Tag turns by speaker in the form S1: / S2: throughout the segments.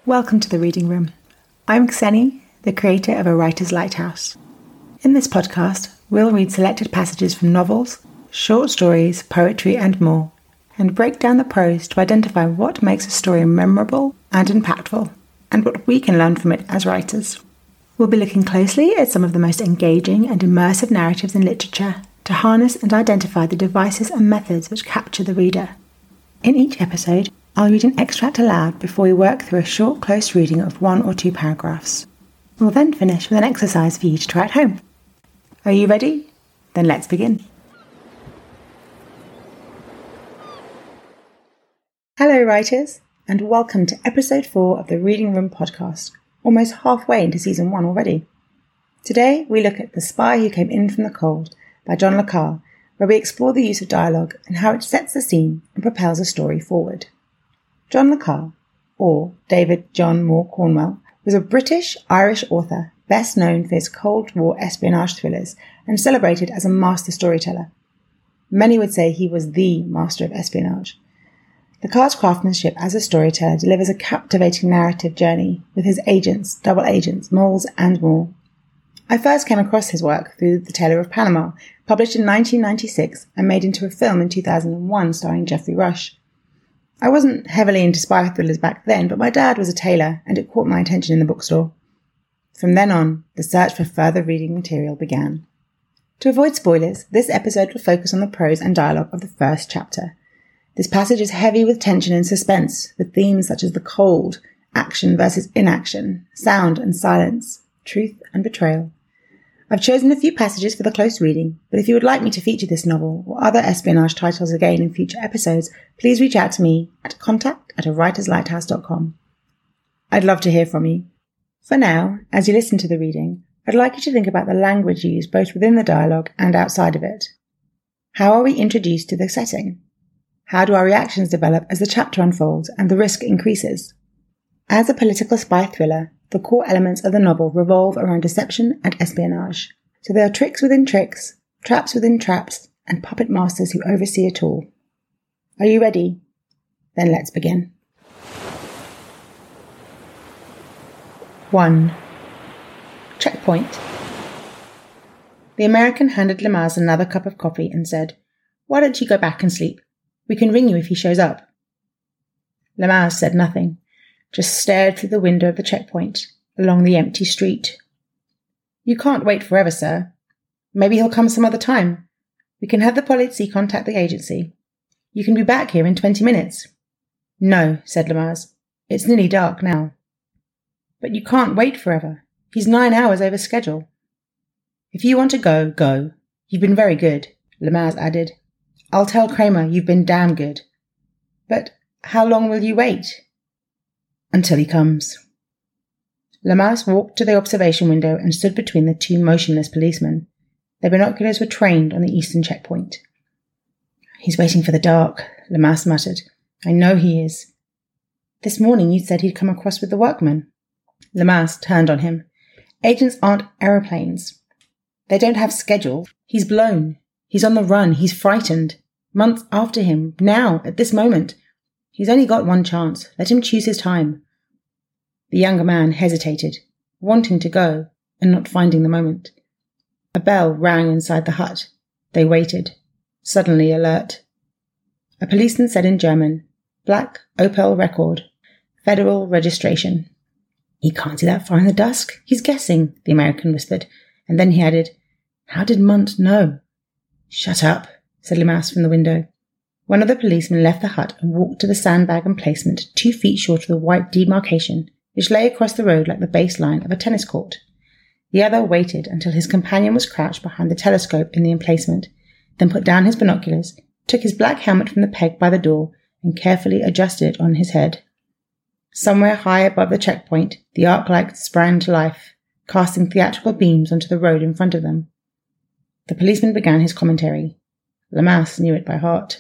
S1: Welcome to the Reading Room. I'm Kseni, the creator of A Writer's Lighthouse. In this podcast, we'll read selected passages from novels, short stories, poetry and more, and break down the prose to identify what makes a story memorable and impactful, and what we can learn from it as writers. We'll be looking closely at some of the most engaging and immersive narratives in literature to harness and identify the devices and methods which capture the reader. In each episode, I'll read an extract aloud before we work through a short, close reading of 1 or 2 paragraphs. We'll then finish with an exercise for you to try at home. Are you ready? Then let's begin. Hello writers, and welcome to episode 4 of the Reading Room podcast, almost halfway into season 1 already. Today we look at The Spy Who Came In From the Cold by John le Carré, where we explore the use of dialogue and how it sets the scene and propels a story forward. John le Carré, or David John Moore Cornwell, was a British-Irish author best known for his Cold War espionage thrillers and celebrated as a master storyteller. Many would say he was the master of espionage. Le Carré's craftsmanship as a storyteller delivers a captivating narrative journey with his agents, double agents, moles and more. I first came across his work through The Tailor of Panama, published in 1996 and made into a film in 2001 starring Geoffrey Rush. I wasn't heavily into spy thrillers back then, but my dad was a tailor and it caught my attention in the bookstore. From then on, the search for further reading material began. To avoid spoilers, this episode will focus on the prose and dialogue of the first chapter. This passage is heavy with tension and suspense, with themes such as the cold, action versus inaction, sound and silence, truth and betrayal. I've chosen a few passages for the close reading, but if you would like me to feature this novel or other espionage titles again in future episodes, please reach out to me at contact@awriterslighthouse.com. I'd love to hear from you. For now, as you listen to the reading, I'd like you to think about the language used both within the dialogue and outside of it. How are we introduced to the setting? How do our reactions develop as the chapter unfolds and the risk increases? As a political spy thriller, the core elements of the novel revolve around deception and espionage. So there are tricks within tricks, traps within traps, and puppet masters who oversee it all. Are you ready? Then let's begin. 1. Checkpoint. The American handed Lemaze another cup of coffee and said, "Why don't you go back and sleep? We can ring you if he shows up." Lemaze said nothing, just stared through the window of the checkpoint, along the empty street. "You can't wait forever, sir. Maybe he'll come some other time. We can have the police contact the agency. You can be back here in 20 minutes. "No," said Lemaze. "It's nearly dark now." "But you can't wait forever. He's 9 hours over schedule." "If you want to go, go. You've been very good," Lemaze added. "I'll tell Kramer you've been damn good." "But how long will you wait?" "Until he comes." Lemaze walked to the observation window and stood between the 2 motionless policemen. Their binoculars were trained on the eastern checkpoint. "He's waiting for the dark," Lemaze muttered. "I know he is." "This morning you said he'd come across with the workman." Lemaze turned on him. "Agents aren't aeroplanes. They don't have schedules. He's blown. He's on the run. He's frightened. Months after him. Now, at this moment. He's only got one chance. Let him choose his time." The younger man hesitated, wanting to go and not finding the moment. A bell rang inside the hut. They waited, suddenly alert. A policeman said in German, "Black Opel record. Federal registration." "He can't see that far in the dusk. He's guessing," the American whispered, and then he added, "How did Munt know?" "Shut up," said Lemaze from the window. One of the policemen left the hut and walked to the sandbag emplacement 2 feet short of the white demarcation, which lay across the road like the baseline of a tennis court. The other waited until his companion was crouched behind the telescope in the emplacement, then put down his binoculars, took his black helmet from the peg by the door, and carefully adjusted it on his head. Somewhere high above the checkpoint, the arc light sprang to life, casting theatrical beams onto the road in front of them. The policeman began his commentary. Lemaze knew it by heart.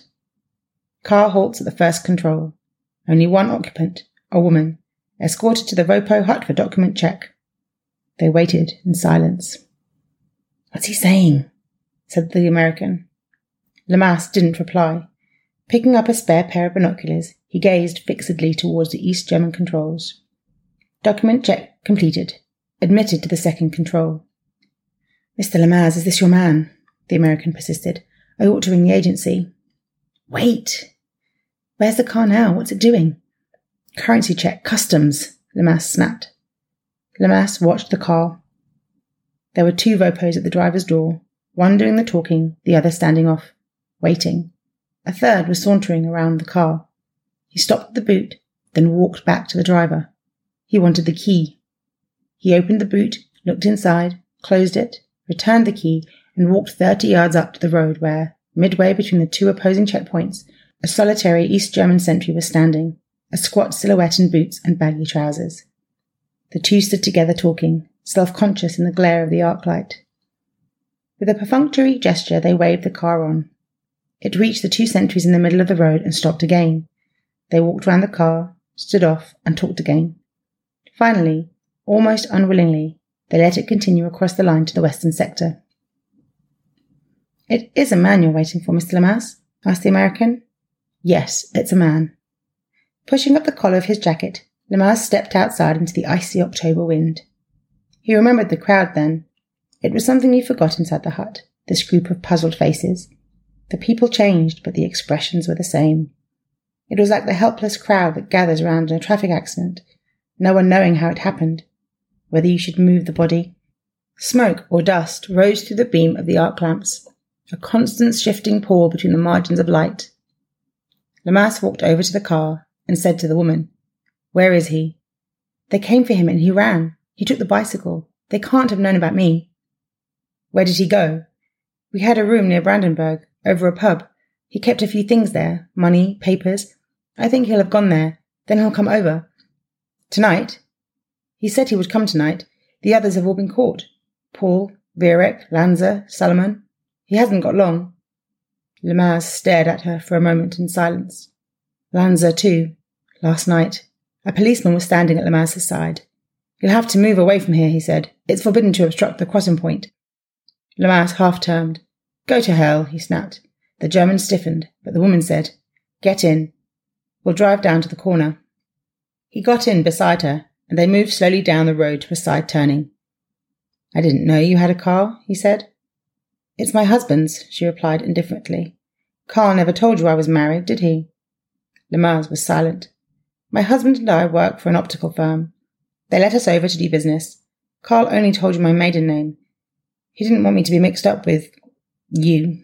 S1: Car halts at the first control. Only one occupant, a woman, escorted to the Vopo hut for document check. They waited in silence. "What's he saying?" said the American. Lemaze didn't reply. Picking up a spare pair of binoculars, he gazed fixedly towards the East German controls. Document check completed. Admitted to the second control. Mr. Lamaze, is this your man? The American persisted. I ought to ring the agency. Wait! Where's the car now? What's it doing? Currency check. Customs, Lamaze snapped. Lamaze watched the car. There were 2 Vopos at the driver's door, one doing the talking, the other standing off, waiting. A third was sauntering around the car. He stopped at the boot, then walked back to the driver. He wanted the key. He opened the boot, looked inside, closed it, returned the key, and walked 30 yards up to the road where, midway between the 2 opposing checkpoints, a solitary East German sentry was standing, a squat silhouette in boots and baggy trousers. The 2 stood together talking, self-conscious in the glare of the arc light. With a perfunctory gesture, they waved the car on. It reached the 2 sentries in the middle of the road and stopped again. They walked round the car, stood off, and talked again. Finally, almost unwillingly, they let it continue across the line to the western sector. It is a man you're waiting for, Mr. Lamaze? Asked the American. Yes, it's a man. Pushing up the collar of his jacket, Lamaze stepped outside into the icy October wind. He remembered the crowd then. It was something he forgot inside the hut, this group of puzzled faces. The people changed, but the expressions were the same. It was like the helpless crowd that gathers around in a traffic accident, no one knowing how it happened, whether you should move the body. Smoke or dust rose through the beam of the arc lamps, a constant shifting pall between the margins of light. Lamaze walked over to the car and said to the woman, Where is he? They came for him and he ran. He took the bicycle. They can't have known about me. Where did he go? We had a room near Brandenburg, over a pub. He kept a few things there, money, papers. I think he'll have gone there. Then he'll come over. Tonight? He said he would come tonight. The others have all been caught. Paul, Virek, Lanza, Salomon. He hasn't got long. Lamaze stared at her for a moment in silence. Lanza, too. Last night. A policeman was standing at Lamaze's side. You'll have to move away from here, he said. It's forbidden to obstruct the crossing point. Lamaze half-turned. Go to hell, he snapped. The German stiffened, but the woman said, Get in. We'll drive down to the corner. He got in beside her, and they moved slowly down the road to a side turning. I didn't know you had a car, he said. It's my husband's, she replied indifferently. Carl never told you I was married, did he? Lamaze was silent. My husband and I work for an optical firm. They let us over to do business. Carl only told you my maiden name. He didn't want me to be mixed up with you.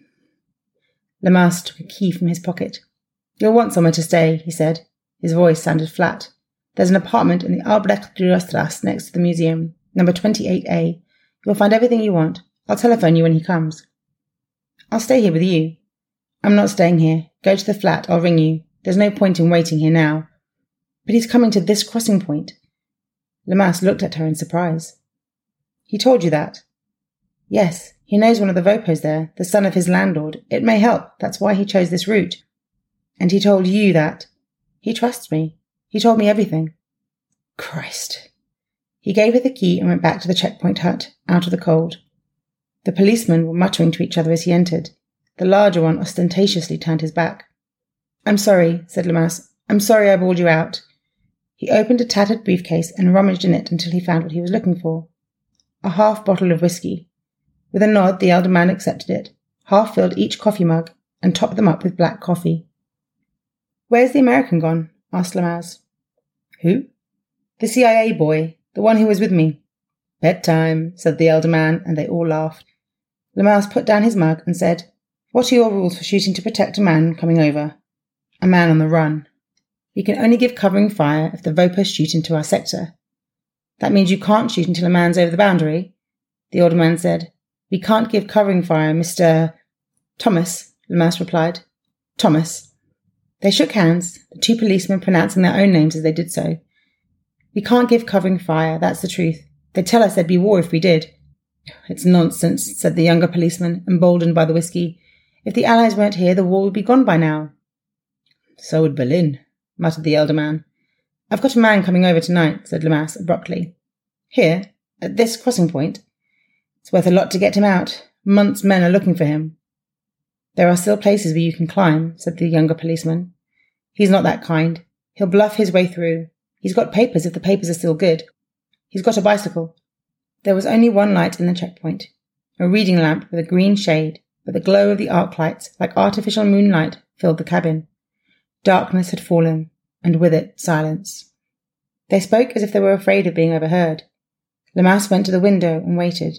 S1: Lamaze took a key from his pocket. You'll want somewhere to stay, he said. His voice sounded flat. There's an apartment in the Albrecht-Dürer next to the museum, number 28A. You'll find everything you want. I'll telephone you when he comes. I'll stay here with you. I'm not staying here. Go to the flat. I'll ring you. There's no point in waiting here now. But he's coming to this crossing point. Lamaze looked at her in surprise. He told you that? Yes, he knows one of the Vopos there, the son of his landlord. It may help. That's why he chose this route. And he told you that. He trusts me. He told me everything. Christ. He gave her the key and went back to the checkpoint hut, out of the cold. The policemen were muttering to each other as he entered. The larger one ostentatiously turned his back. I'm sorry, said Lamaze. I'm sorry I bawled you out. He opened a tattered briefcase and rummaged in it until he found what he was looking for. A half bottle of whiskey. With a nod, the elder man accepted it, half-filled each coffee mug, and topped them up with black coffee. Where's the American gone? Asked Lamaze. Who? The CIA boy, the one who was with me. Bedtime, said the elder man, and they all laughed. Lamaze put down his mug and said, What are your rules for shooting to protect a man coming over? A man on the run. We can only give covering fire if the Vopos shoot into our sector. That means you can't shoot until a man's over the boundary? The older man said. We can't give covering fire, Mr. Thomas, Lamaze replied. Thomas. They shook hands, the 2 policemen pronouncing their own names as they did so. We can't give covering fire, that's the truth. They'd tell us there'd be war if we did. It's nonsense, said the younger policeman, emboldened by the whiskey. If the Allies weren't here, the war would be gone by now. So would Berlin, muttered the elder man. I've got a man coming over tonight, said Lamaze abruptly. Here, at this crossing point. It's worth a lot to get him out. Month's men are looking for him. There are still places where you can climb, said the younger policeman. He's not that kind. He'll bluff his way through. He's got papers if the papers are still good. He's got a bicycle. There was only one light in the checkpoint, a reading lamp with a green shade, but the glow of the arc lights, like artificial moonlight, filled the cabin. Darkness had fallen, and with it, silence. They spoke as if they were afraid of being overheard. Lemass went to the window and waited.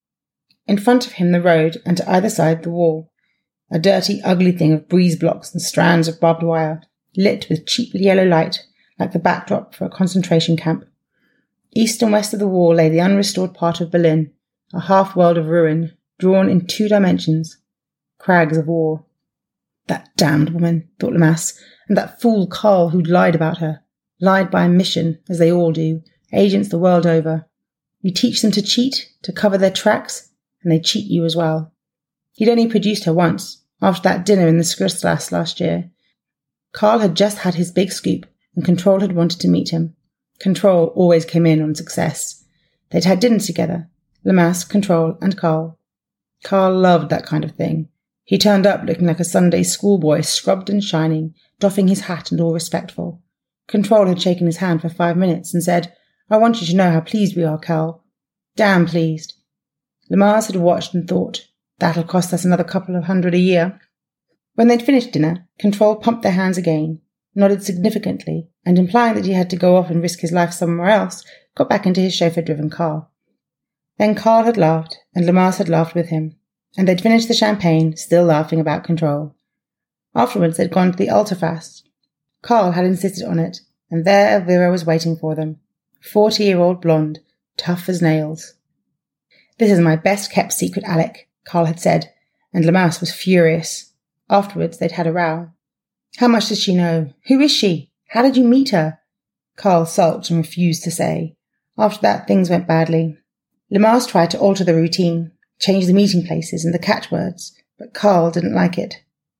S1: In front of him the road, and to either side the wall, a dirty, ugly thing of breeze blocks and strands of barbed wire, lit with cheap yellow light, like the backdrop for a concentration camp. East and west of the wall lay the unrestored part of Berlin, a half-world of ruin, drawn in 2 dimensions, crags of war. That damned woman, thought Lemass, and that fool Karl who'd lied about her. Lied by omission, as they all do, agents the world over. You teach them to cheat, to cover their tracks, and they cheat you as well. He'd only produced her once, after that dinner in the Skristglas last year. Karl had just had his big scoop, and Control had wanted to meet him. Control always came in on success. They'd had dinner together, Lemass, Control, and Karl. Karl loved that kind of thing. He turned up looking like a Sunday schoolboy, scrubbed and shining, doffing his hat and all respectful. Control had shaken his hand for 5 minutes and said, "I want you to know how pleased we are, Karl." Damn pleased. Lemass had watched and thought, that'll cost us another couple of $100 a year. When they'd finished dinner, Control pumped their hands again, nodded significantly, and implying that he had to go off and risk his life somewhere else, got back into his chauffeur-driven car. Then Karl had laughed, and Lemass had laughed with him, and they'd finished the champagne, still laughing about Control. Afterwards they'd gone to the Ultrafast. Karl had insisted on it, and there Elvira was waiting for them, 40-year-old blonde, tough as nails. "This is my best-kept secret, Alec," Karl had said, and Lemass was furious. Afterwards they'd had a row. "How much does she know? Who is she? How did you meet her?" Karl sulked and refused to say. After that, things went badly. Lemass tried to alter the routine, change the meeting places and the catchwords, but Karl didn't like it.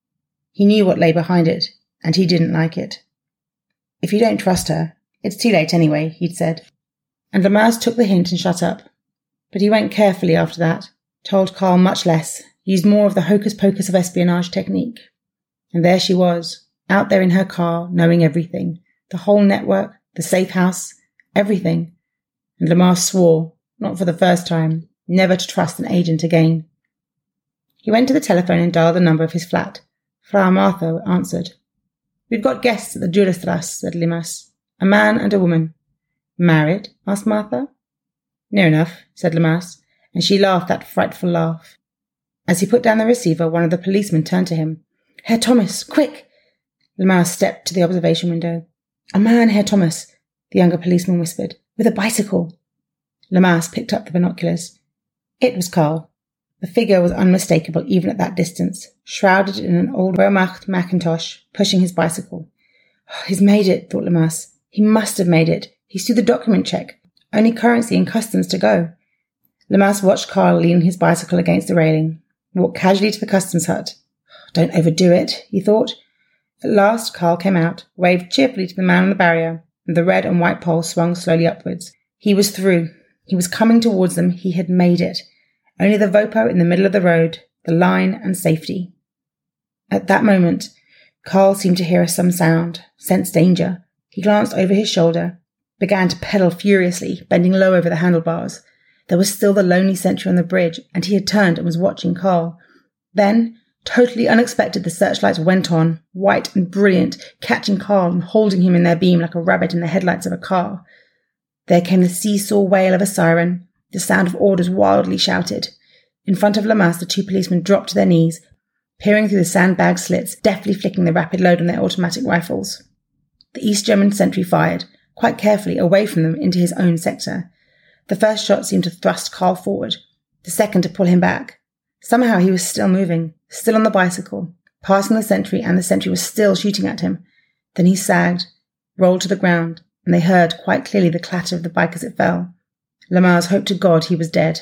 S1: He knew what lay behind it, and he didn't like it. "If you don't trust her, it's too late anyway," he'd said. And Lemass took the hint and shut up. But he went carefully after that, told Karl much less, used more of the hocus-pocus of espionage technique. And there she was, out there in her car, knowing everything, the whole network, the safe house, everything. And Lemass swore, not for the first time, never to trust an agent again. He went to the telephone and dialed the number of his flat. Frau Martha answered. "We've got guests at the Durstrasse," said Lemass. "A man and a woman." "Married?" asked Martha. "Near enough," said Lemass, and she laughed that frightful laugh. As he put down the receiver, one of the policemen turned to him. "Herr Thomas, quick!" Lemass stepped to the observation window. "A man, Herr Thomas," the younger policeman whispered, "with a bicycle." Lemass picked up the binoculars. It was Karl. The figure was unmistakable even at that distance, shrouded in an old Wehrmacht Macintosh, pushing his bicycle. Oh, "He's made it," thought Lemass. "He must have made it. He's through the document check. Only currency and customs to go." Lemass watched Karl lean his bicycle against the railing, walk casually to the customs hut. "Don't overdo it," he thought. At last Karl came out, waved cheerfully to the man on the barrier, and the red and white pole swung slowly upwards. He was through. He was coming towards them. He had made it. Only the Vopo in the middle of the road, the line and safety. At that moment, Karl seemed to hear some sound, sensed danger. He glanced over his shoulder, began to pedal furiously, bending low over the handlebars. There was still the lonely sentry on the bridge, and he had turned and was watching Karl. Then, totally unexpected, the searchlights went on, white and brilliant, catching Karl and holding him in their beam like a rabbit in the headlights of a car. There came the seesaw wail of a siren, the sound of orders wildly shouted. In front of Lemass, the 2 policemen dropped to their knees, peering through the sandbag slits, deftly flicking the rapid load on their automatic rifles. The East German sentry fired, quite carefully, away from them into his own sector. The first shot seemed to thrust Karl forward, the second to pull him back. Somehow he was still moving, still on the bicycle, passing the sentry, and the sentry was still shooting at him. Then he sagged, rolled to the ground, and they heard quite clearly the clatter of the bike as it fell. Lemass hoped to God he was dead.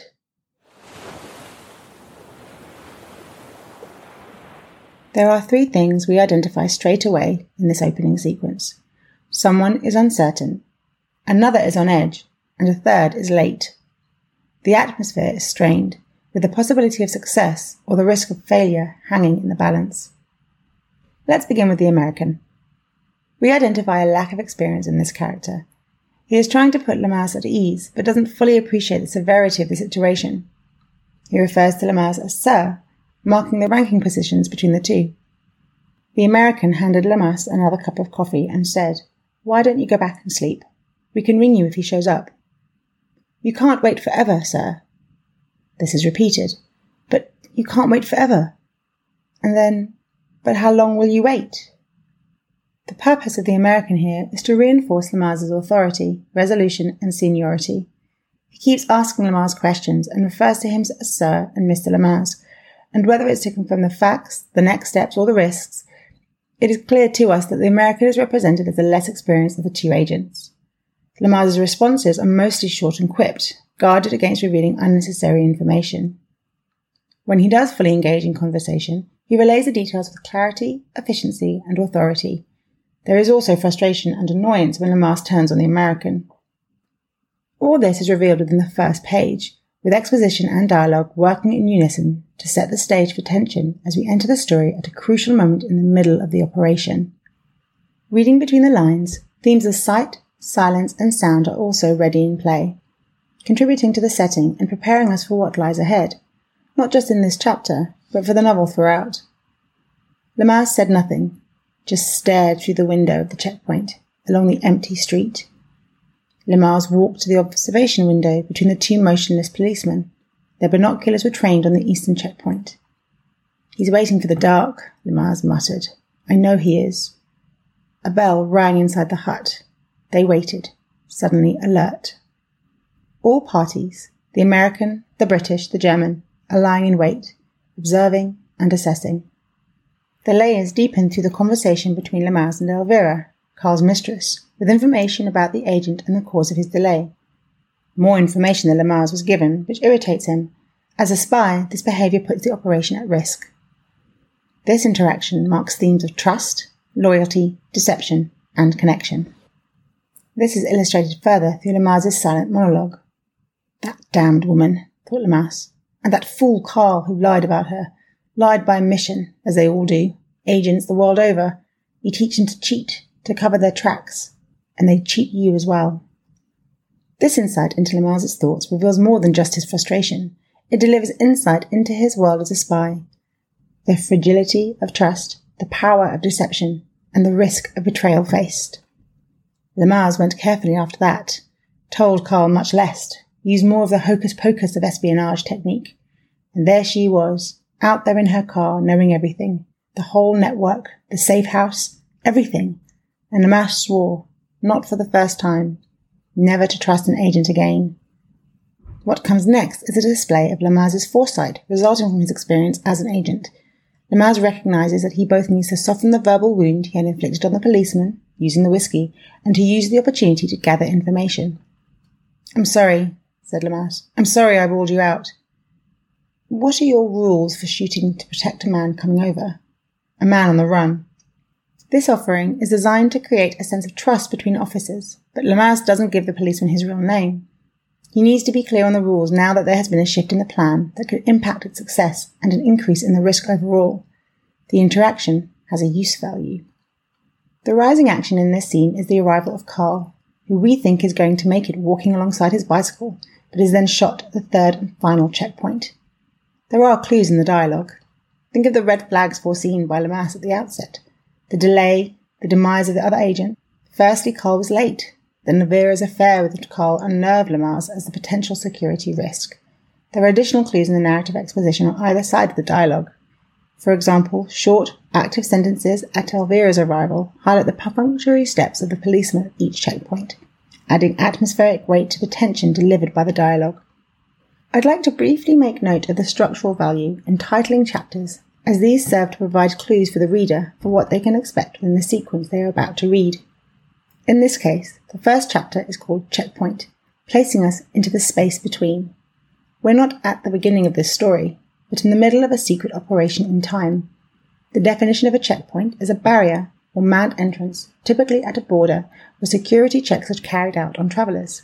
S1: There are 3 things we identify straight away in this opening sequence. Someone is uncertain, another is on edge, and a third is late. The atmosphere is strained, with the possibility of success or the risk of failure hanging in the balance. Let's begin with the American. We identify a lack of experience in this character. He is trying to put Lemmas at ease, but doesn't fully appreciate the severity of the situation. He refers to Lemmas as Sir, marking the ranking positions between the two. The American handed Lemmas another cup of coffee and said, "Why don't you go back and sleep? We can ring you if he shows up." "You can't wait forever, sir." This is repeated. "But you can't wait forever." And then, "But how long will you wait?" The purpose of the American here is to reinforce Lemmas's authority, resolution, and seniority. He keeps asking Lemmas questions and refers to him as Sir and Mr. Lemmas, and whether it's to confirm the facts, the next steps, or the risks, it is clear to us that the American is represented as the less experienced of the two agents. Lemmas's responses are mostly short and quipped, guarded against revealing unnecessary information. When he does fully engage in conversation, he relays the details with clarity, efficiency, and authority. There is also frustration and annoyance when Lemmas turns on the American. All this is revealed within the first page, with exposition and dialogue working in unison to set the stage for tension as we enter the story at a crucial moment in the middle of the operation. Reading between the lines, themes of sight, silence, and sound are also ready in play, contributing to the setting and preparing us for what lies ahead, not just in this chapter, but for the novel throughout. Lemmas said nothing, just stared through the window of the checkpoint, along the empty street. Lemmas walked to the observation window between the two motionless policemen. Their binoculars were trained on the eastern checkpoint. "He's waiting for the dark," Lemmas muttered. "I know he is." A bell rang inside the hut. They waited, suddenly alert. All parties, the American, the British, the German, are lying in wait, observing and assessing. The layers deepened through the conversation between Lemmas and Elvira, Carl's mistress, with information about the agent and the cause of his delay. More information than Lemmas was given, which irritates him. As a spy, this behaviour puts the operation at risk. This interaction marks themes of trust, loyalty, deception, and connection. This is illustrated further through Lemmas's silent monologue. "That damned woman," thought Lemmas, "and that fool Carl who lied about her, lied by omission, as they all do, agents the world over. You teach them to cheat, to cover their tracks, and they cheat you as well." This insight into Lemmas's thoughts reveals more than just his frustration. It delivers insight into his world as a spy. The fragility of trust, the power of deception, and the risk of betrayal faced. Lemmas went carefully after that, told Carl much less, used more of the hocus-pocus of espionage technique. And there she was, out there in her car, knowing everything. The whole network, the safe house, everything. And Lemmas swore, not for the first time, never to trust an agent again. What comes next is a display of Lemmas's foresight, resulting from his experience as an agent. Lemmas recognises that he both needs to soften the verbal wound he had inflicted on the policeman, using the whiskey, and to use the opportunity to gather information. "I'm sorry," said Lemmas. "I'm sorry I ruled you out." "What are your rules for shooting to protect a man coming over? A man on the run?" This offering is designed to create a sense of trust between officers, but Lemmas doesn't give the policeman his real name. He needs to be clear on the rules now that there has been a shift in the plan that could impact its success and an increase in the risk overall. The interaction has a use value. The rising action in this scene is the arrival of Carl, who we think is going to make it walking alongside his bicycle, but is then shot at the third and final checkpoint. There are clues in the dialogue. Think of the red flags foreseen by Lemmas at the outset. The delay, the demise of the other agent. Firstly, Carl was late. Then Elvira's affair with Carl unnerved Lemmas as the potential security risk. There are additional clues in the narrative exposition on either side of the dialogue. For example, short, active sentences at Elvira's arrival highlight the perfunctory steps of the policeman at each checkpoint, adding atmospheric weight to the tension delivered by the dialogue. I'd like to briefly make note of the structural value in titling chapters, as these serve to provide clues for the reader for what they can expect within the sequence they are about to read. In this case, the first chapter is called Checkpoint, placing us into the space between. We're not at the beginning of this story, but in the middle of a secret operation in time. The definition of a checkpoint is a barrier or manned entrance, typically at a border where security checks are carried out on travellers.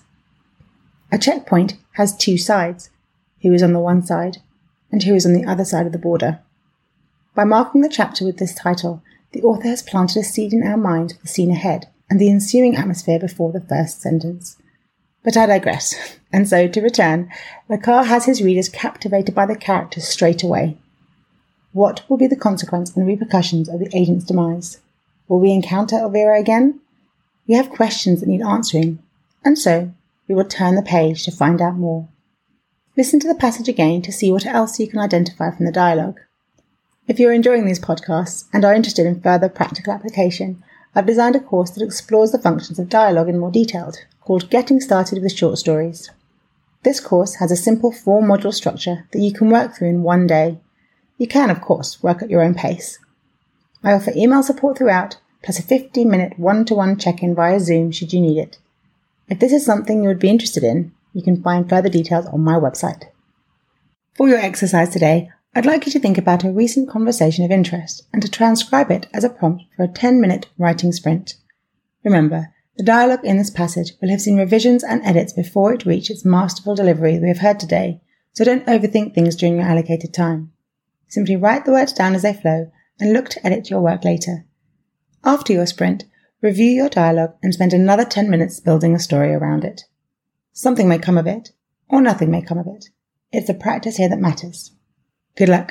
S1: A checkpoint has two sides, who is on the one side and who is on the other side of the border. By marking the chapter with this title, the author has planted a seed in our mind for the scene ahead and the ensuing atmosphere before the first sentence. But I digress, and so to return, Le Carre has his readers captivated by the characters straight away. What will be the consequence and repercussions of the agent's demise? Will we encounter Elvira again? We have questions that need answering, and so we will turn the page to find out more. Listen to the passage again to see what else you can identify from the dialogue. If you're enjoying these podcasts and are interested in further practical application, I've designed a course that explores the functions of dialogue in more detail, called Getting Started with Short Stories. This course has a simple 4-module structure that you can work through in one day. You can, of course, work at your own pace. I offer email support throughout, plus a 15-minute one-to-one check-in via Zoom should you need it. If this is something you would be interested in, you can find further details on my website. For your exercise today, I'd like you to think about a recent conversation of interest and to transcribe it as a prompt for a 10-minute writing sprint. Remember, the dialogue in this passage will have seen revisions and edits before it reaches its masterful delivery we have heard today, so don't overthink things during your allocated time. Simply write the words down as they flow and look to edit your work later. After your sprint, review your dialogue and spend another 10 minutes building a story around it. Something may come of it, or nothing may come of it. It's the practice here that matters. Good luck.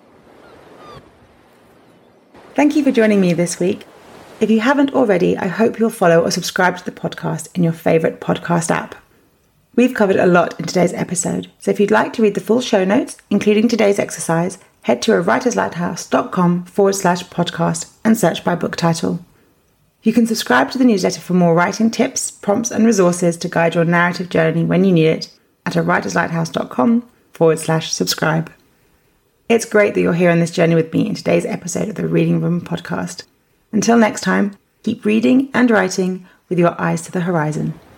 S1: Thank you for joining me this week. If you haven't already, I hope you'll follow or subscribe to the podcast in your favourite podcast app. We've covered a lot in today's episode, so if you'd like to read the full show notes, including today's exercise, head to awriterslighthouse.com/podcast and search by book title. You can subscribe to the newsletter for more writing tips, prompts and resources to guide your narrative journey when you need it at awriterslighthouse.com/subscribe. It's great that you're here on this journey with me in today's episode of the Reading Room podcast. Until next time, keep reading and writing with your eyes to the horizon.